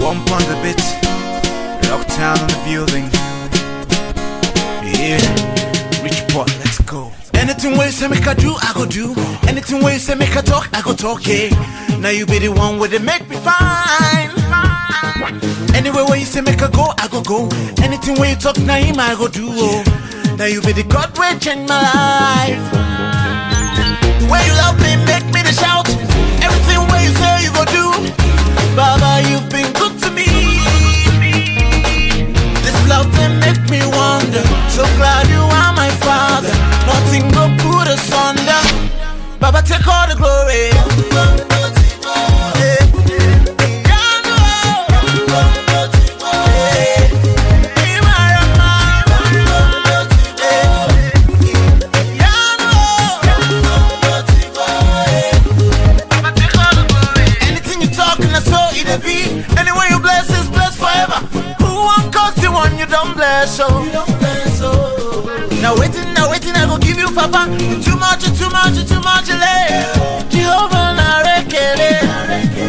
Bump on the beat, Lockdown on the building. Yeah, Rich Boy, let's go. Anything where you say make I do, I go do. Anything where you say make I talk, I go talk, yeah. Now you be the one where they make me fine. Anywhere where you say make I go go. Anything where you talk, now him I go do, oh. Now you be the God where change my life. The way you love me, make me to shout. Everything where you say you go do. Baba, you've been good to me. This love they make me wonder. So glad you are my father. Nothing go put us under. Baba, take all the glory. Anyway you bless is blessed forever. Who won't cost you one you don't bless, so Now waiting, I go give you papa. Too much, Jehovah na rekele.